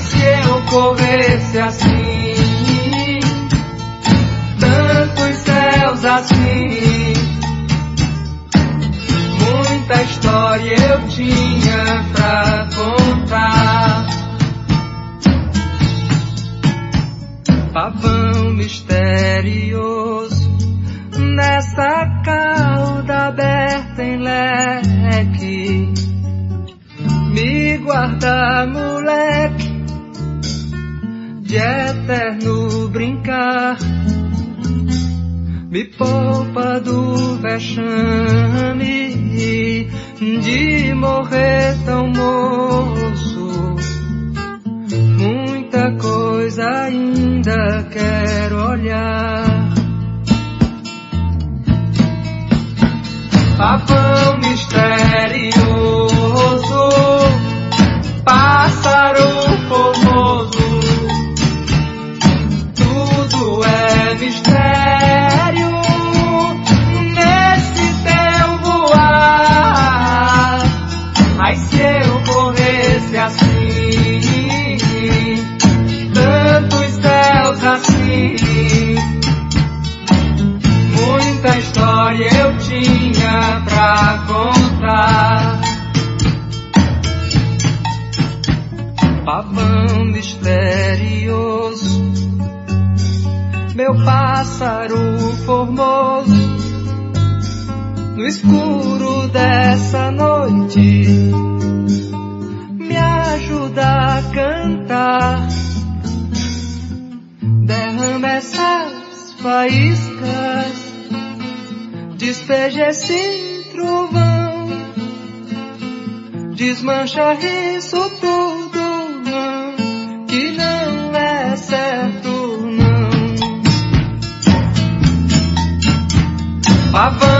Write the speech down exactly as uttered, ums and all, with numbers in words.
se eu corresse assim, tantos céus assim, muita história eu tinha pra contar. Pavão misterioso nessa cauda aberta em leque, me guarda, moleque, de eterno brincar, me poupa do vexame de morrer tão moço. Muita coisa ainda quero olhar. Pavão misterioso, pássaro formoso, tudo é mistério nesse teu voar. Ai, se eu corresse assim, tantos céus assim, muita história eu tinha pra contar. Pavão misterioso, meu pássaro formoso, no escuro dessa noite, me ajuda a cantar. Derrama essas faíscas, despeja esse trovão, desmancha isso tudo, não, que não é certo, não. Pavão